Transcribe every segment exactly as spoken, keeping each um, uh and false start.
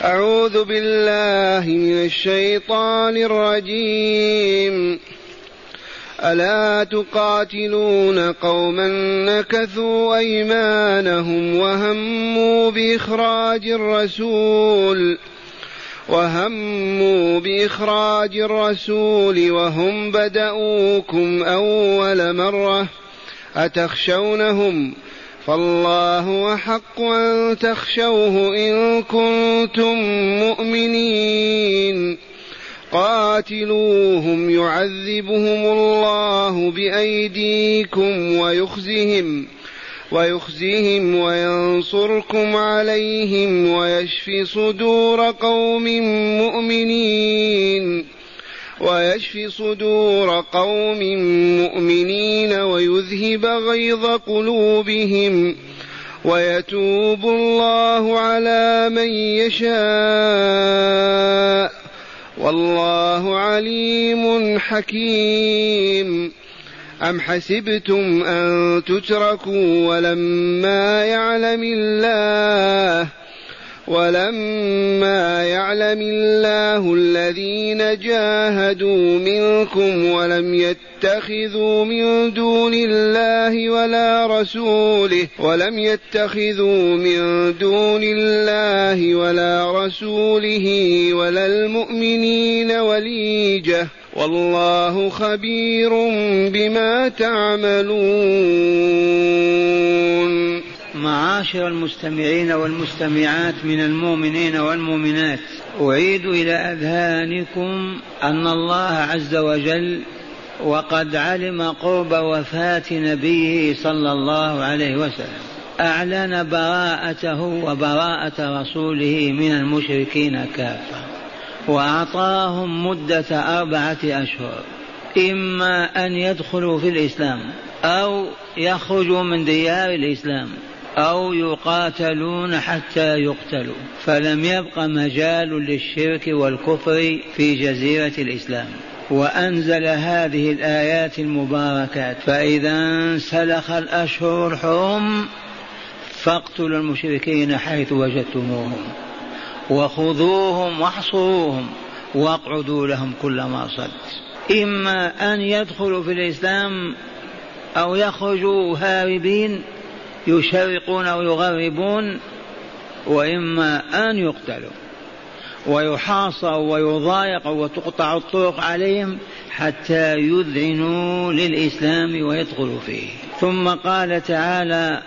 أعوذ بالله من الشيطان الرجيم. ألا تقاتلون قوما نكثوا أيمانهم وهموا بإخراج الرسول وهموا بإخراج الرسول وهم بدؤوكم أول مرة أتخشونهم فالله أحق أن تخشوه إن كنتم مؤمنين. قاتلوهم يعذبهم الله بأيديكم ويخزهم ويخزهم وينصركم عليهم ويشف صدور قوم مؤمنين ويشف صدور قوم مؤمنين ويذهب غيظ قلوبهم ويتوب الله على من يشاء والله عليم حكيم. أم حسبتم أن تتركوا ولما يعلم الله ولما يعلم الله الذين جاهدوا منكم ولم يتخذوا من دون الله ولا رسوله ولم يتخذوا من دون الله ولا رسوله ولا المؤمنين وليجة والله خبير بما تعملون. معاشر المستمعين والمستمعات من المؤمنين والمؤمنات، أعيد إلى أذهانكم أن الله عز وجل وقد علم قرب وفاة نبيه صلى الله عليه وسلم أعلن براءته وبراءة رسوله من المشركين كافة، وأعطاهم مدة أربعة أشهر، إما أن يدخلوا في الإسلام أو يخرجوا من ديار الإسلام أو يقاتلون حتى يقتلوا، فلم يبق مجال للشرك والكفر في جزيرة الإسلام. وأنزل هذه الآيات المباركات: فإذا انسلخ الأشهر الحرم فاقتلوا المشركين حيث وجدتموهم وخذوهم واحصروهم واقعدوا لهم كل مرصد. إما أن يدخلوا في الإسلام أو يخرجوا هاربين يشرقون أو يغربون، وإما أن يقتلوا ويحاصروا ويضايقوا وتقطع الطرق عليهم حتى يذعنوا للإسلام ويدخلوا فيه. ثم قال تعالى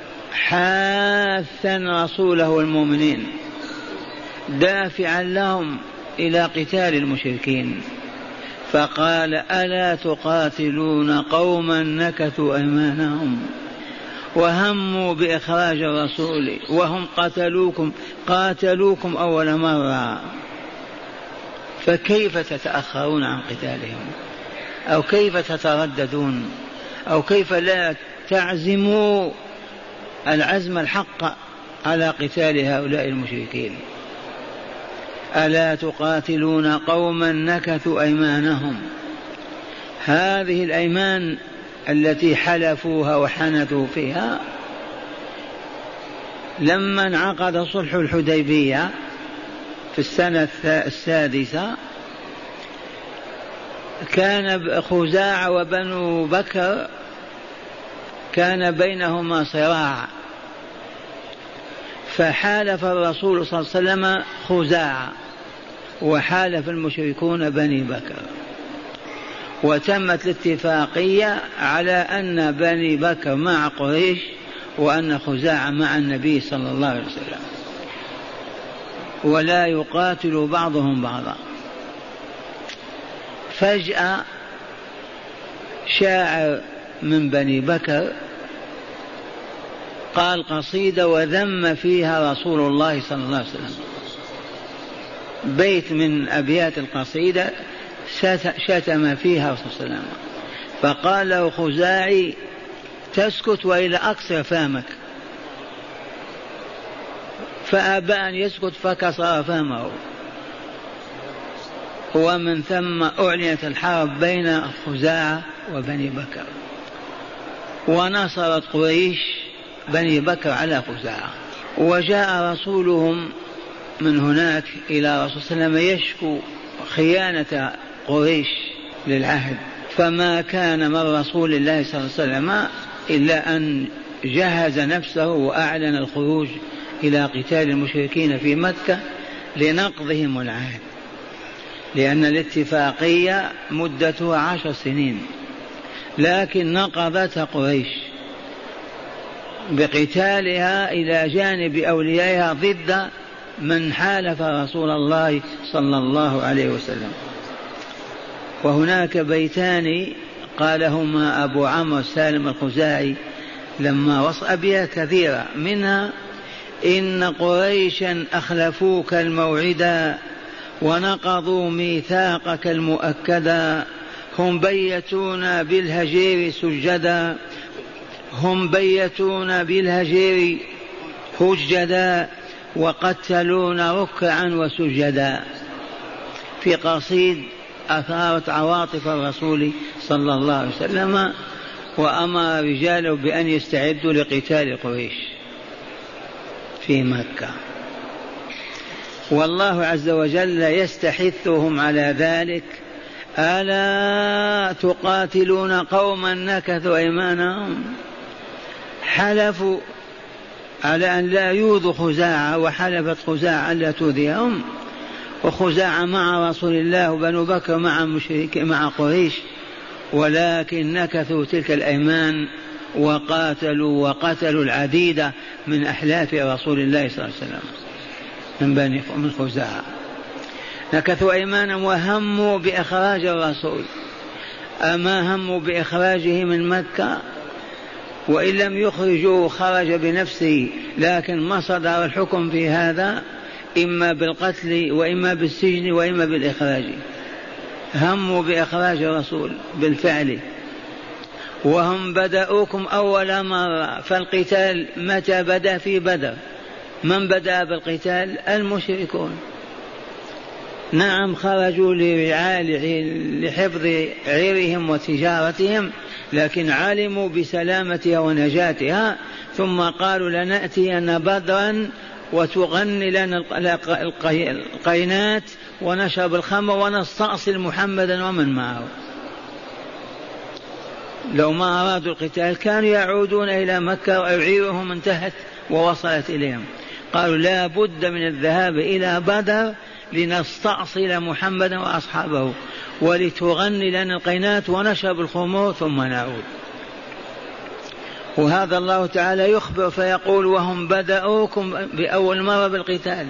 حاثا رسوله والمؤمنين دافعا لهم إلى قتال المشركين، فقال ألا تقاتلون قوما نكثوا أيمانهم وهموا بإخراج الرسول وهم قتلوكم قاتلوكم أول مرة، فكيف تتأخرون عن قتالهم؟ أو كيف تترددون؟ أو كيف لا تعزموا العزم الحق على قتال هؤلاء المشركين؟ ألا تقاتلون قوما نكثوا أيمانهم، هذه الأيمان التي حلفوها وحنثوا فيها. لما انعقد صلح الحديبية في السنة السادسة كان خزاعة وبنو بكر كان بينهما صراع، فحالف الرسول صلى الله عليه وسلم خزاعة وحالف المشركون بني بكر، وتمت الاتفاقية على أن بني بكر مع قريش وأن خزاعة مع النبي صلى الله عليه وسلم، ولا يقاتل بعضهم بعضا. فجأة شاعر من بني بكر قال قصيدة وذم فيها رسول الله صلى الله عليه وسلم، بيت من أبيات القصيدة شتم فيها رسول الله صلى الله عليه وسلم، فقال له خزاعي تسكت وإلا أكسر فمك، فأبى أن يسكت فكسر فمه، ومن ثم أعلنت الحرب بين خزاعة وبني بكر، ونصرت قريش بني بكر على خزاعة. وجاء رسولهم من هناك إلى رسول صلى الله عليه وسلم يشكو خيانة قريش للعهد، فما كان من رسول الله صلى الله عليه وسلم إلا أن جهز نفسه وأعلن الخروج إلى قتال المشركين في مكة لنقضهم العهد، لأن الاتفاقية مدتها عشر سنين، لكن نقضتها قريش بقتالها إلى جانب أوليائها ضد من حالف رسول الله صلى الله عليه وسلم. وهناك بيتان قالهما أبو عمرو سالم الخزاعي لما وصى أبيات كثيرة، منها: إن قريشا أخلفوك الموعدا ونقضوا ميثاقك المؤكدا، هم بيتونا بالهجير سجدا، هم بيتونا بالهجير هجدا، وقتلونا ركعا وسجدا. في قصيد أثارت عواطف الرسول صلى الله عليه وسلم، وأمر رجاله بأن يستعدوا لقتال قريش في مكة، والله عز وجل يستحثهم على ذلك: ألا تقاتلون قوما نكثوا أيمانهم. حلفوا على أن لا يؤذوا خزاعة، وحلفت خزاعة أن لا تؤذيهم، وخزاعة مع رسول الله وبنو بكر مع مشرك مع قريش، ولكن نكثوا تلك الأيمان وقاتلوا وقتلوا العديد من أحلاف رسول الله صلى الله عليه وسلم من بني من خزاعة. نكثوا أيمانا وهموا بإخراج الرسول، أما هموا بإخراجه من مكة، وإن لم يخرجوا خرج بنفسه، لكن ما صدر الحكم في هذا إما بالقتل وإما بالسجن وإما بالإخراج. هموا بإخراج الرسول بالفعل، وهم بدأوكم أول مرة. فالقتال متى بدأ؟ في بدر. من بدأ بالقتال؟ المشركون. نعم، خرجوا لحفظ عيرهم وتجارتهم، لكن علموا بسلامتها ونجاتها، ثم قالوا: لنأتين بدرا وتغني لنا القينات ونشرب الخمر ونستأصل محمدا ومن معه. لو ما أرادوا القتال كانوا يعودون إلى مكة وعيرهم انتهت ووصلت إليهم. قالوا: لا بد من الذهاب إلى بدر لنستأصل محمدا وأصحابه ولتغني لنا القينات ونشرب الخمور ثم نعود. وهذا الله تعالى يخبر فيقول: وهم بدأوكم بأول مرة بالقتال.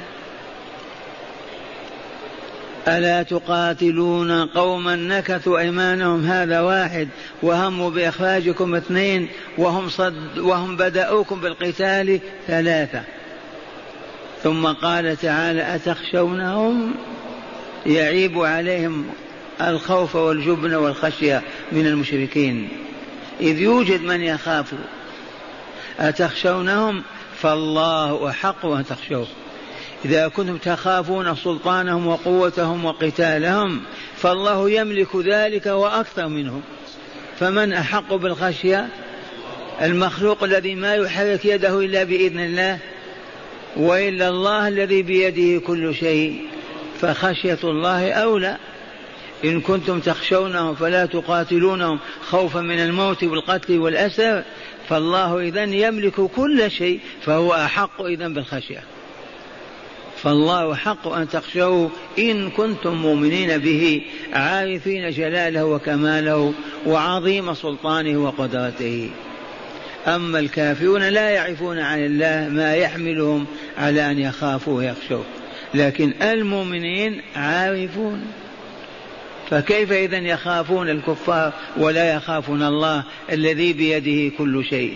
ألا تقاتلون قوما نكثوا أيمانهم، هذا واحد، وهموا بإخراجكم اثنين، وهم, صد وهم بدأوكم بالقتال ثلاثة. ثم قال تعالى: أتخشونهم؟ يعيب عليهم الخوف والجبن والخشية من المشركين، إذ يوجد من يخاف. أتخشونهم؟ فالله أحق أن تخشوه. إذا كنتم تخافون سلطانهم وقوتهم وقتالهم، فالله يملك ذلك وأكثر منهم، فمن أحق بالخشية؟ المخلوق الذي ما يحرك يده إلا بإذن الله، وإلا الله الذي بيده كل شيء، فخشية الله أولى. إن كنتم تخشونهم فلا تقاتلونهم خوفا من الموت والقتل والأسر، فالله إذن يملك كل شيء، فهو أحق إذن بالخشية. فالله حق أن تخشوه إن كنتم مؤمنين به، عارفين جلاله وكماله وعظيم سلطانه وقدرته. أما الكافرون لا يعرفون عن الله ما يحملهم على أن يخافوا ويخشوا، لكن المؤمنين عارفون. فكيف إذن يخافون الكفار ولا يخافون الله الذي بيده كل شيء؟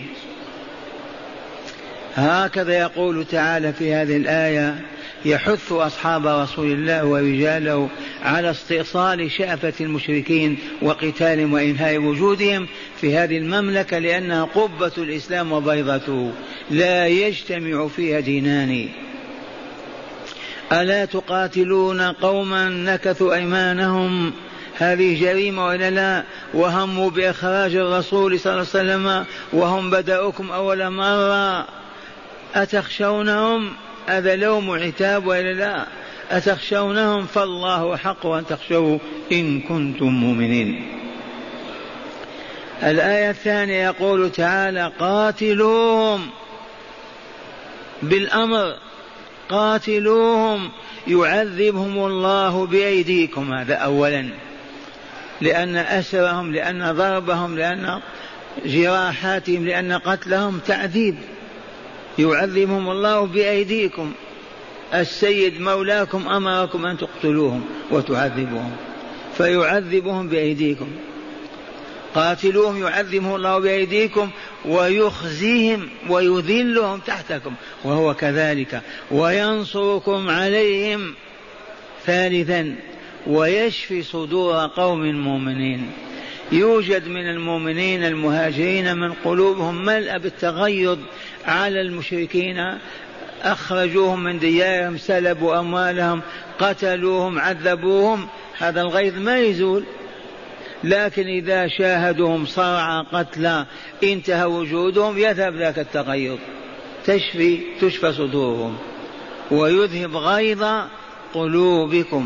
هكذا يقول تعالى في هذه الآية، يحث أصحاب رسول الله ورجاله على استئصال شأفة المشركين وقتالهم وإنهاء وجودهم في هذه المملكة، لأنها قبة الإسلام وبيضته لا يجتمع فيها دينان. ألا تقاتلون قوما نكثوا أيمانهم، هذه جريمة ولا لا؟ وهموا بإخراج الرسول صلى الله عليه وسلم وهم بدأوكم أول مرة. أتخشونهم؟ هذا لوم عتاب وإلا لا؟ أتخشونهم فالله حق أن تخشوه إن كنتم مؤمنين. الآية الثانية يقول تعالى قاتلوهم بالأمر، قاتلوهم يعذبهم الله بأيديكم. هذا أولا، لأن أسرهم، لأن ضربهم، لأن جراحاتهم، لأن قتلهم تعذيب. يعذبهم الله بأيديكم، السيد مولاكم أمركم أن تقتلوهم وتعذبوهم فيعذبهم بأيديكم. قاتلوهم يعذبهم الله بأيديكم ويخزيهم ويذلهم تحتكم وهو كذلك، وينصركم عليهم. ثالثا ويشفي صدور قوم مؤمنين. يوجد من المؤمنين المهاجرين من قلوبهم ملأ بالتغيظ على المشركين، أخرجوهم من ديارهم، سلبوا أموالهم، قتلوهم، عذبوهم، هذا الغيظ ما يزول. لكن إذا شاهدوهم صرع قتلى انتهى وجودهم يذهب ذاك التغيظ، تشفي تشفى صدورهم ويذهب غيظ قلوبكم.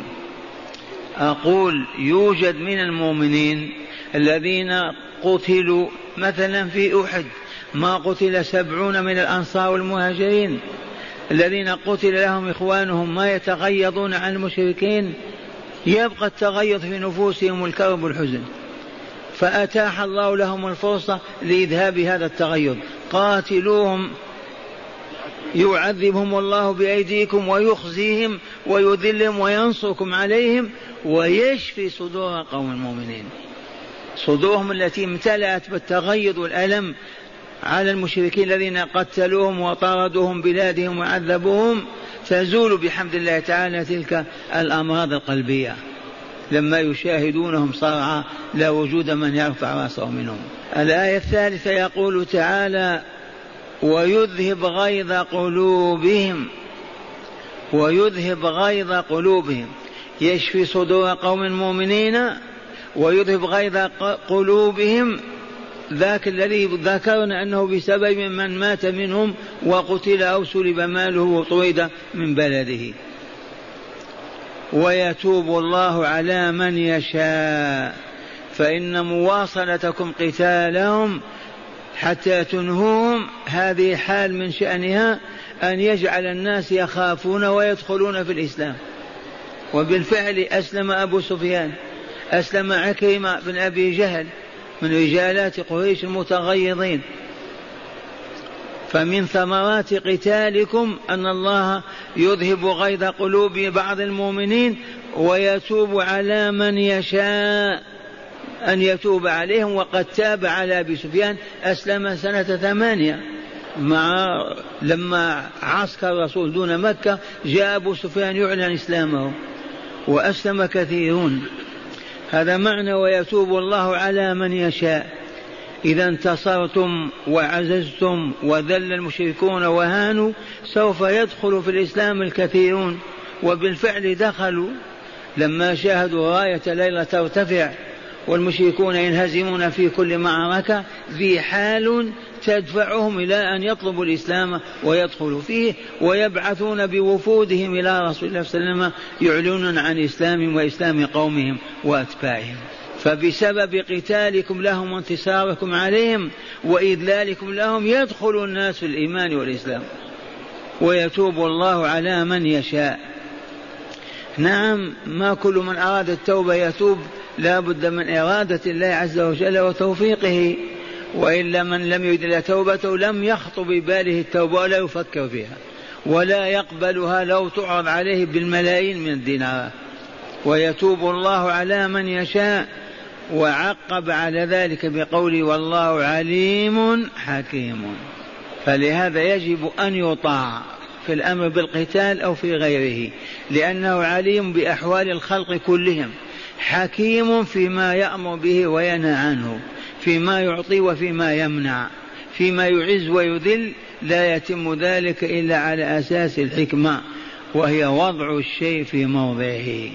أقول يوجد من المؤمنين الذين قتلوا مثلا في أحد، ما قتل سبعون من الأنصار والمهاجرين الذين قتل لهم إخوانهم ما يتغيظون عن المشركين، يبقى التغيظ في نفوسهم والكرب والحزن، فأتاح الله لهم الفرصة لإذهاب هذا التغيظ. قاتلوهم يعذبهم الله بأيديكم ويخزيهم ويذلهم وينصركم عليهم ويشفي صدور قوم المؤمنين. صدورهم التي امتلأت بالتغيظ والألم على المشركين الذين قتلوهم وطردوهم بلادهم وعذبوهم تزول بحمد الله تعالى تلك الأمراض القلبية لما يشاهدونهم صرعى لا وجود من يرفع رأسه منهم. الآية الثالثة يقول تعالى ويذهب غيظ قلوبهم، ويذهب غيظ قلوبهم، يشفي صدور قوم مؤمنين ويذهب غيظ قلوبهم. ذاك الذي ذكرنا أنه بسبب من مات منهم وقتل أو سلب ماله وطرد من بلده. ويتوب الله على من يشاء، فإن مواصلتكم قتالهم حتى تنهوهم هذه حال من شأنها أن يجعل الناس يخافون ويدخلون في الإسلام. وبالفعل أسلم أبو سفيان، أسلم عكرمة بن أبي جهل من رجالات قريش المتغيظين. فمن ثمرات قتالكم أن الله يذهب غيظ قلوب بعض المؤمنين ويتوب على من يشاء أن يتوب عليهم. وقد تاب على أبي سفيان، أسلم سنة ثمانية مع لما عسكر الرسول دون مكة جاء أبو سفيان يعلن إسلامه وأسلم كثيرون. هذا معنى ويتوب الله على من يشاء. إذا انتصرتم وعززتم وذل المشركون وهانوا سوف يدخل في الإسلام الكثيرون، وبالفعل دخلوا لما شاهدوا راية ليلة ترتفع والمشركون ينهزمون في كل معركة، ذي حال تدفعهم إلى أن يطلبوا الإسلام ويدخلوا فيه ويبعثون بوفودهم إلى رسول الله صلى الله عليه وسلم يعلنون عن إسلامهم وإسلام قومهم وأتباعهم. فبسبب قتالكم لهم وانتصاركم عليهم وإذلالكم لهم يدخل الناس في الإيمان والإسلام. ويتوب الله على من يشاء. نعم، ما كل من أراد التوبة يتوب، لا بد من إرادة الله عز وجل وتوفيقه، وإلا من لم يرد توبته لم يخطر بباله التوبة ولا يفكر فيها ولا يقبلها لو تعرض عليه بالملايين من الدينارات. ويتوب الله على من يشاء. وعقب على ذلك بقوله والله عليم حكيم. فلهذا يجب أن يطاع في الأمر بالقتال أو في غيره، لأنه عليم بأحوال الخلق كلهم، حكيم فيما يأمر به وينهى عنه، فيما يعطي وفيما يمنع، فيما يعز ويذل. لا يتم ذلك إلا على أساس الحكمة، وهي وضع الشيء في موضعه،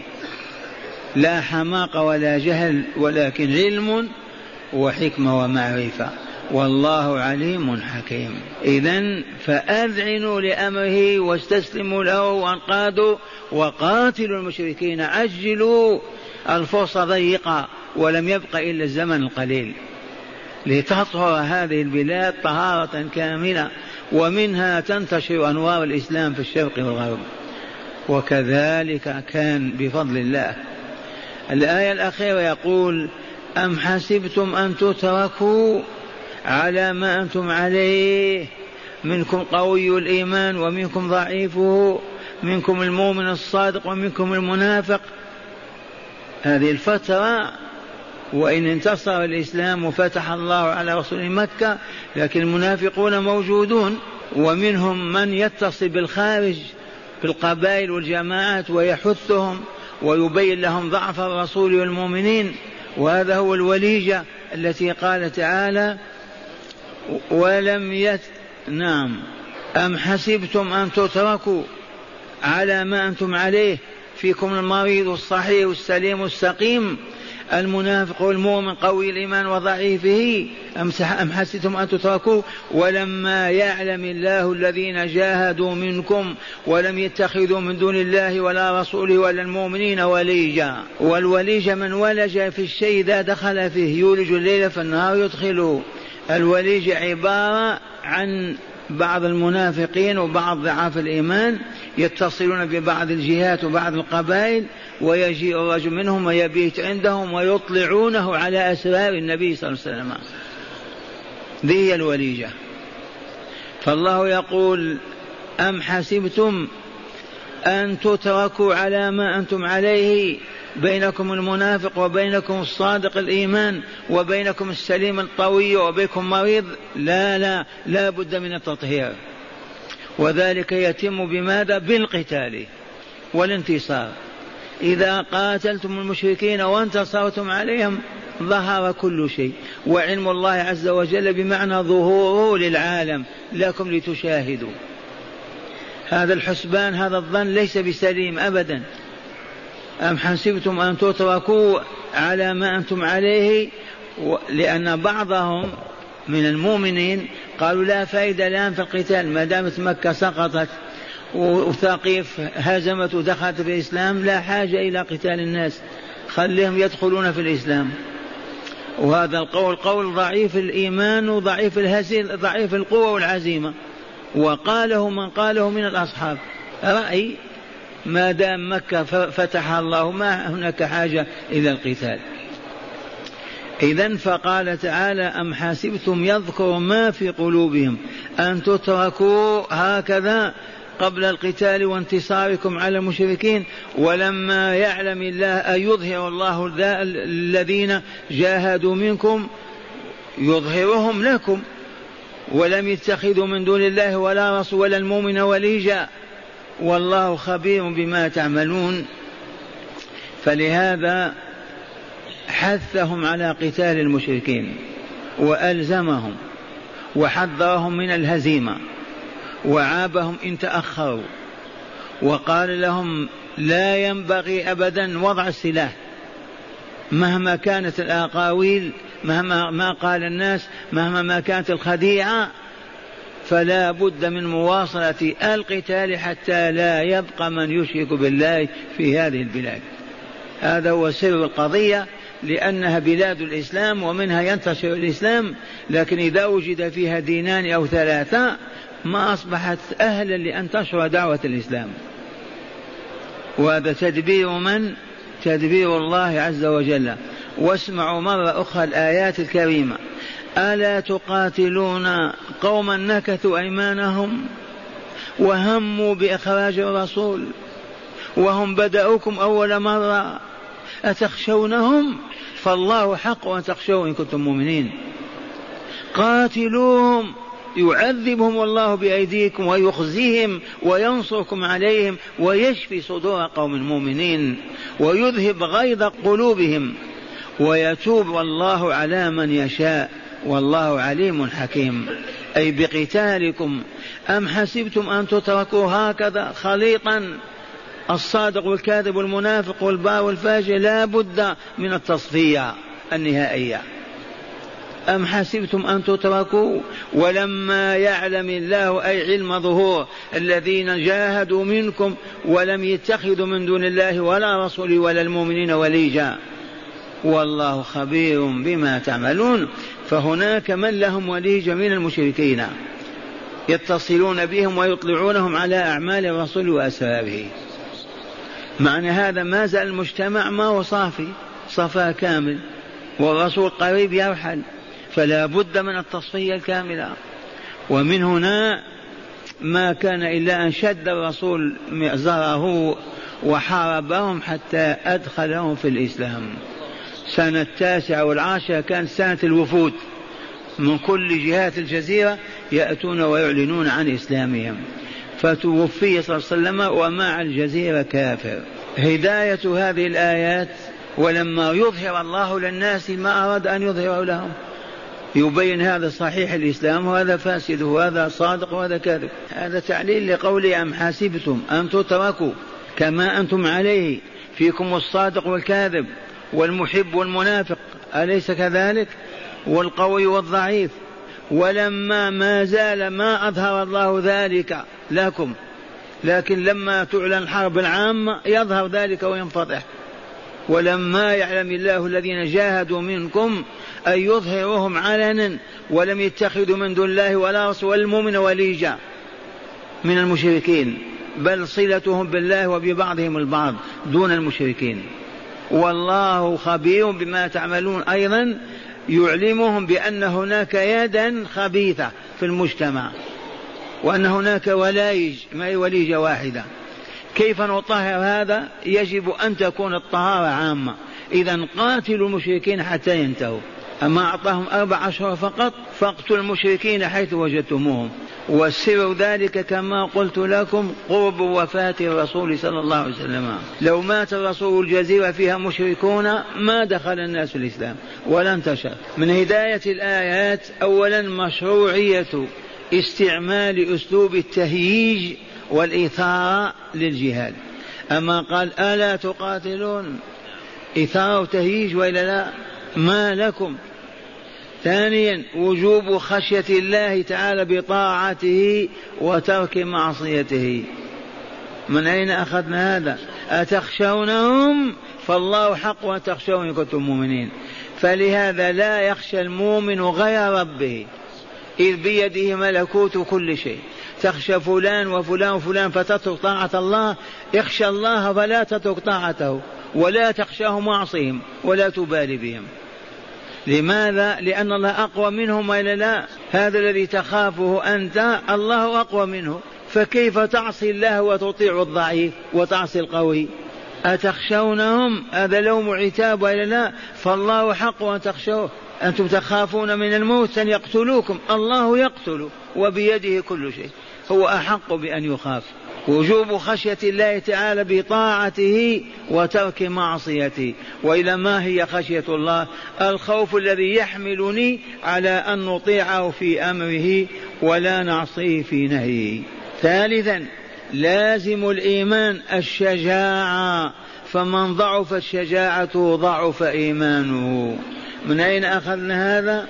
لا حماقة ولا جهل، ولكن علم وحكمة ومعرفة. والله عليم حكيم. إذن فأذعنوا لأمره واستسلموا له وانقادوا وقاتلوا المشركين، عجلوا، الفرصة ضيقة ولم يبق إلا الزمن القليل لتطهر هذه البلاد طهارة كاملة، ومنها تنتشر أنوار الإسلام في الشرق والغرب، وكذلك كان بفضل الله. الآية الأخيرة يقول: أم حسبتم أن تتركوا على ما أنتم عليه، منكم قوي الإيمان ومنكم ضعيفه، منكم المؤمن الصادق ومنكم المنافق. هذه الفترة وإن انتصر الإسلام وفتح الله على رسول مكة، لكن المنافقون موجودون، ومنهم من يتصل بالخارج في القبائل والجماعات ويحثهم ويبين لهم ضعف الرسول والمؤمنين، وهذا هو الوليجة التي قال تعالى: ولم يت... نعم أم حسبتم أن تتركوا على ما أنتم عليه، فيكم المريض الصحيح والسليم السقيم، المنافق والمؤمن قوي الإيمان وضعيفه، أم حسبتم أن تتركوا ولما يعلم الله الذين جاهدوا منكم ولم يتخذوا من دون الله ولا رسوله ولا المؤمنين وليجا. والوليج من ولج في الشيء إذا دخل فيه، يولج الليل في النهار يدخله. الوليج عبارة عن بعض المنافقين وبعض ضعاف الإيمان يتصلون ببعض الجهات وبعض القبائل، ويجيء الرجل منهم ويبيت عندهم ويطلعونه على أسرار النبي صلى الله عليه وسلم. ذي الوليجة. فالله يقول: أم حسبتم أن تتركوا على ما أنتم عليه، بينكم المنافق وبينكم الصادق الإيمان وبينكم السليم الطوي وبينكم مريض؟ لا لا لا بد من التطهير، وذلك يتم بماذا؟ بالقتال والانتصار. إذا قاتلتم المشركين وانتصرتم عليهم ظهر كل شيء، وعلم الله عز وجل بمعنى ظهوره للعالم لكم لتشاهدوا. هذا الحسبان هذا الظن ليس بسليم أبدا. أم حسبتم أن تتركوا على ما أنتم عليه، لأن بعضهم من المؤمنين قالوا لا فائدة الآن في القتال ما دامت مكة سقطت وثقيف هزمت ودخلت في الإسلام، لا حاجة إلى قتال الناس، خليهم يدخلون في الإسلام. وهذا القول قول ضعيف الإيمان وضعيف الهزيمة، ضعيف القوة والعزيمة، وقاله من قاله من الأصحاب. رأي ما دام مكة فتح الله ما هناك حاجة إلى القتال. إذن فقال تعالى: أم حسبتم، يذكر ما في قلوبهم، أن تتركوا هكذا قبل القتال وانتصاركم على المشركين، ولما يعلم الله أيظهر الله الذين جاهدوا منكم، يظهرهم لكم، ولم يتخذوا من دون الله ولا رسول ولا المؤمن وليجا، والله خبير بما تعملون. فلهذا حثهم على قتال المشركين وألزمهم وحذرهم من الهزيمة وعابهم إن تأخروا، وقال لهم لا ينبغي أبدا وضع السلاح مهما كانت الأقاويل، مهما ما قال الناس، مهما ما كانت الخديعة، فلا بد من مواصلة القتال حتى لا يبقى من يشرك بالله في هذه البلاد. هذا هو سر القضية، لأنها بلاد الإسلام ومنها ينتشر الإسلام، لكن إذا وجد فيها دينان أو ثلاثة ما أصبحت أهلا لأن تنشر دعوة الإسلام. وهذا تدبير من؟ تدبير الله عز وجل. واسمعوا مرة أخرى الآيات الكريمة: ألا تقاتلون قوما نكثوا أيمانهم وهموا بإخراج الرسول وهم بدأوكم أول مرة، أتخشونهم؟ فالله حق أن تخشوا إن كنتم مؤمنين. قاتلوهم يعذبهم الله بأيديكم ويخزيهم وينصركم عليهم ويشفي صدور قوم مؤمنين ويذهب غيظ قلوبهم ويتوب الله على من يشاء والله عليم حكيم. أي بقتالكم. أم حسبتم أن تتركوا هكذا خليطا، الصادق والكاذب والمنافق والبار والفاجر؟ لا بد من التصفية النهائية. أم حسبتم أن تتركوا ولما يعلم الله أي علم ظهور الذين جاهدوا منكم ولم يتخذوا من دون الله ولا رسوله ولا المؤمنين وليجا والله خبير بما تعملون. فهناك من لهم وليجة من المشركين يتصلون بهم ويطلعونهم على أعمال الرسول وأسراره. معنى هذا ما زال المجتمع ما هو صافي صفاء كامل والرسول قريب يرحل، فلا بد من التصفية الكاملة. ومن هنا ما كان إلا أن شد الرسول مئزره وحاربهم حتى أدخلهم في الإسلام. سنة التاسعة والعاشرة كانت سنة الوفود من كل جهات الجزيرة يأتون ويعلنون عن إسلامهم، فتوفي صلى الله عليه وسلم ومع الجزيرة كافر. هداية هذه الآيات ولما يظهر الله للناس ما أراد أن يظهر لهم، يبين هذا صحيح الإسلام وهذا فاسد وهذا صادق وهذا كاذب. هذا تعليل لقوله أم حسبتم أن تتركوا كما أنتم عليه، فيكم الصادق والكاذب والمحب والمنافق أليس كذلك، والقوي والضعيف. ولما ما زال ما أظهر الله ذلك لكم، لكن لما تعلن الحرب العامة يظهر ذلك وينفضح. ولما يعلم الله الذين جاهدوا منكم أن يظهرهم علنا ولم يتخذوا من دون الله ولا رسول المؤمن وليجا من المشركين، بل صلتهم بالله وببعضهم البعض دون المشركين. والله خبير بما تعملون، أيضا يعلمهم بأن هناك يدا خبيثة في المجتمع وأن هناك وليج ما هي وليجة واحدة. كيف نطهر هذا؟ يجب أن تكون الطهارة عامة. إذا قاتلوا المشركين حتى ينتهوا، أما أعطاهم أربع أشهر فقط فاقتلوا المشركين حيث وجدتموهم. والسر ذلك كما قلت لكم قرب وفاة الرسول صلى الله عليه وسلم. لو مات الرسول الجزيرة فيها مشركون ما دخل الناس الإسلام ولا انتشر. من هداية الآيات أولا مشروعية استعمال أسلوب التهييج والإثارة للجهاد. أما قال ألا تقاتلون، إثارة وتهييج وإلا لا؟ ما لكم. ثانيا وجوب خشية الله تعالى بطاعته وترك معصيته. من أين أخذنا هذا؟ أتخشونهم فالله حق وتخشون إن كنتم مؤمنين. فلهذا لا يخشى المؤمن غير ربه إذ بيده ملكوت كل شيء. تخشى فلان وفلان وفلان فتترك طاعة الله، اخشى الله فلا تترك طاعته ولا تخشاه معصيهم ولا تبالي بهم. لماذا؟ لأن الله أقوى منهم وإلا لا؟ هذا الذي تخافه أنت الله أقوى منه، فكيف تعصي الله وتطيع الضعيف وتعصي القوي؟ أتخشونهم هذا لوم عتاب وإلا لا؟ فالله حق أن تخشوه. أنتم تخافون من الموت أن يقتلوكم، الله يقتل وبيده كل شيء، هو أحق بأن يخاف. وجوب خشية الله تعالى بطاعته وترك معصيته. وإلى ما هي خشية الله؟ الخوف الذي يحملني على أن نطيعه في أمره ولا نعصيه في نهيه. ثالثا لازم الإيمان الشجاعة، فمن ضعفت شجاعته ضعف إيمانه. من أين أخذنا هذا؟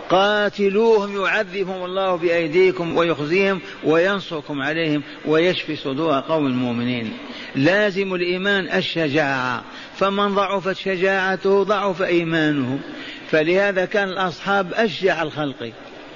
قاتلوهم يعذبهم الله بأيديكم ويخزيهم وينصركم عليهم ويشفي صدور قوم المؤمنين. لازم الإيمان الشجاعة، فمن ضعفت شجاعته ضعف إيمانه. فلهذا كان الأصحاب أشجع الخلق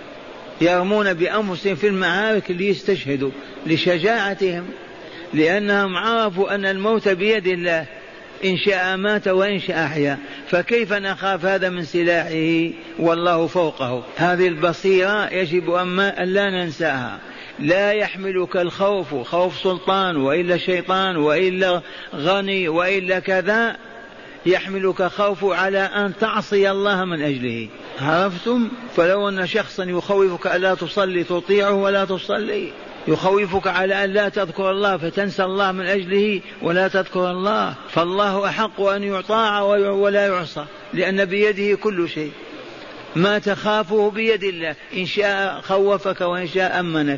يرمون بأنفسهم في المعارك ليستشهدوا لشجاعتهم، لأنهم عرفوا أن الموت بيد الله، إن شاء مات وإن شاء أحيا، فكيف نخاف هذا من سلاحه والله فوقه. هذه البصيرة يجب أن لا ننساها. لا يحملك الخوف خوف سلطان وإلا شيطان وإلا غني وإلا كذا، يحملك خوف على أن تعصي الله من أجله. عرفتم؟ فلو أن شخصا يخوفك ألا تصلي تطيعه ولا تصلي، يخوفك على أن لا تذكر الله فتنسى الله من أجله ولا تذكر الله. فالله أحق أن يطاع ولا يعصى لأن بيده كل شيء. ما تخافه بيد الله، إن شاء خوفك وإن شاء أمنك.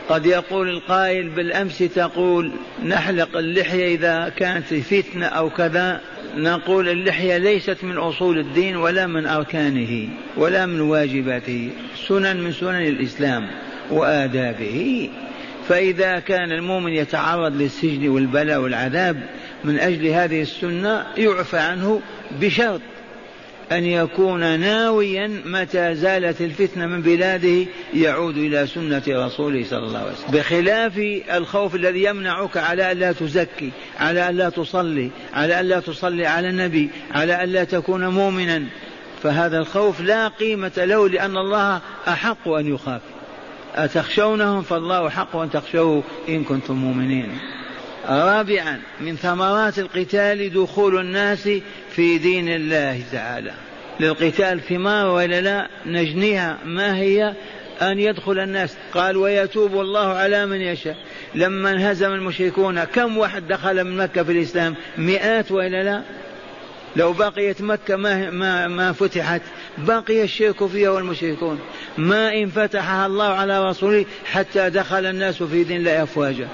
قد يقول القائل بالأمس تقول نحلق اللحية إذا كانت فتنة أو كذا. نقول اللحية ليست من أصول الدين ولا من أركانه ولا من واجباته، سنن من سنن الإسلام وآدابه. فإذا كان المؤمن يتعرض للسجن والبلاء والعذاب من أجل هذه السنة يعفى عنه بشرط أن يكون ناويا متى زالت الفتنة من بلاده يعود إلى سنة رسوله صلى الله عليه وسلم، بخلاف الخوف الذي يمنعك على أن لا تزكي، على أن لا تصلي، على أن لا تصلي على النبي، على أن لا تكون مؤمنا. فهذا الخوف لا قيمة له، لأن الله أحق أن يخاف. أتخشونهم فالله حق أن تخشوه إن كنتم مؤمنين. رابعا من ثمرات القتال دخول الناس في دين الله تعالى. للقتال ثمار ولا لا؟ نجنيها. ما هي؟ أن يدخل الناس. قال ويتوب الله على من يشاء. لما انهزم المشركون كم واحد دخل من مكة في الإسلام؟ مئات ولا لا؟ لو بقيت مكة ما, ما, ما فتحت بقي الشرك فيها والمشركون. ما إن فتحها الله على رسوله حتى دخل الناس في دين الله أفواجا.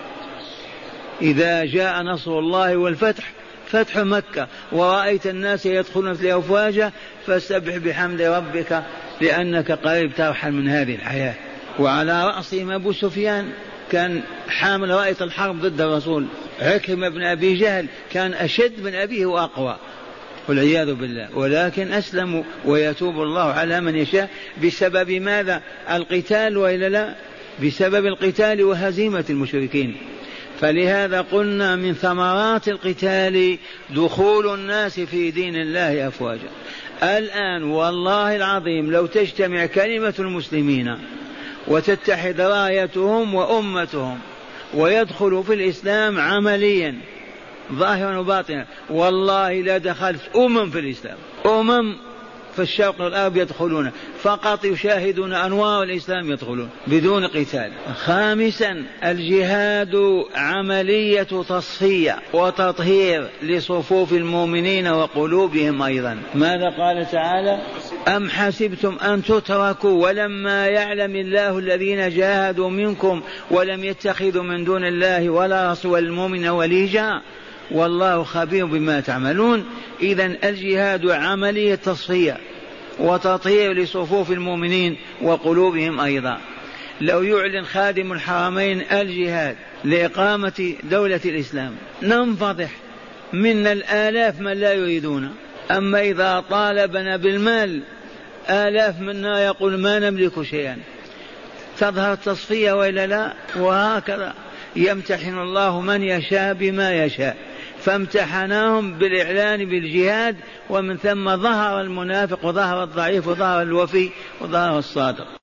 إذا جاء نصر الله والفتح، فتح مكة، ورأيت الناس يدخلون في أفواجا فسبح بحمد ربك لأنك قريب ترحل من هذه الحياة. وعلى رأسهم أبو سفيان كان حامل راية الحرب ضد الرسول. عكرمة بن أبي جهل كان أشد من أبيه وأقوى والعياذ بالله، ولكن أسلموا. ويتوب الله على من يشاء. بسبب ماذا؟ القتال وإلا لا؟ بسبب القتال وهزيمة المشركين. فلهذا قلنا من ثمرات القتال دخول الناس في دين الله أفواجا. الآن والله العظيم لو تجتمع كلمة المسلمين وتتحد رايتهم وأمتهم ويدخلوا في الإسلام عمليا ظاهرا وباطنا، والله لا دخلت أمم في الإسلام. أمم في الشرق والغرب يدخلون، فقط يشاهدون أنوار الإسلام يدخلون بدون قتال. خامسا الجهاد عملية تصفية وتطهير لصفوف المؤمنين وقلوبهم أيضا. ماذا قال تعالى؟ أم حسبتم أن تتركوا ولما يعلم الله الذين جاهدوا منكم ولم يتخذوا من دون الله ولا رسول المؤمن وليجا والله خبير بما تعملون. إذن الجهاد عملية تصفية وتطهير لصفوف المؤمنين وقلوبهم أيضا. لو يعلن خادم الحرمين الجهاد لإقامة دولة الإسلام ننفضح من الآلاف من لا يريدون. أما إذا طالبنا بالمال آلاف منا يقول ما نملك شيئا. تظهر التصفية وإلا لا؟ وهكذا يمتحن الله من يشاء بما يشاء. فامتحناهم بالإعلان بالجهاد، ومن ثم ظهر المنافق وظهر الضعيف وظهر الوفي وظهر الصادق.